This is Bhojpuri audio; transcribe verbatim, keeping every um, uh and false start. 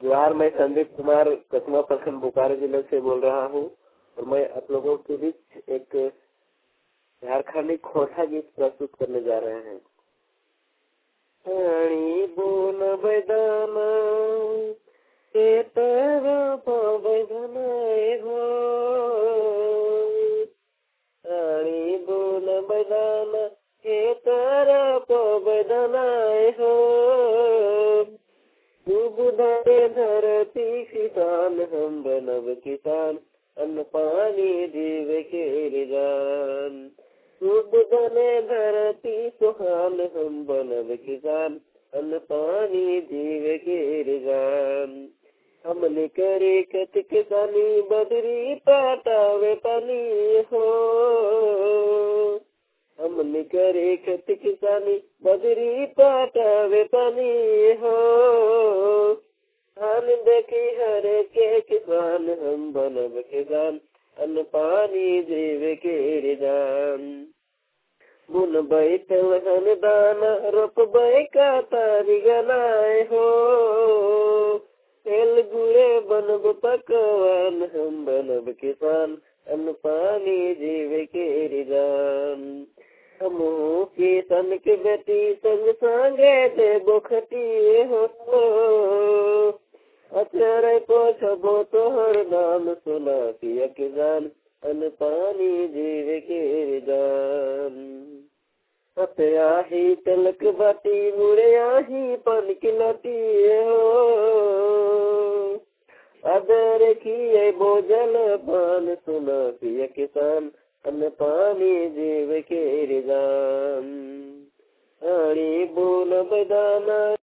जोहार, मैं संदीप कुमार कसमा प्रखंड बोकारो जिले से बोल रहा हूँ और मैं आप लोगों के बीच एक झारखंडी खोटा गीत प्रस्तुत करने जा रहे हैं। रानी बोन बैदाना के तेरा बैदानाए हो, रानी बोन बैदाना के तेरा बैदानाए हो, बुधारे धरती किसान हम बनब किसान, अन्न पानी जीव के जान। बुधने धरती सुहान हम बनब किसान, अन्न पानी जीव के जान। हमने करे खत किसानी बदरी पाटावे पानी हो, हमने करे खत किसानी बदरी पाटावे पानी हो। धान देखी हरे के किसान हम बनब किसान, अन्न पानी जीव के जान। बुन बैठल हन दाना रोप का तारी गनाए हो, तेल गुड़े बनब पकवान हम बनब किसान, अन्न पानी जीव के जान। हमू किसान के बेटी संग संगे दे बोखटी हो, अचरे पोछबो तोहर नाम सुना पिया किसान, अन्न पानी जीव के जान। आही तलक बाटी मुड़े आही पान की लाटी हो, आदर किए बोझल पान सुना पिया किसान, अन्न पानी जीव के जान। रानी बोन बैदाना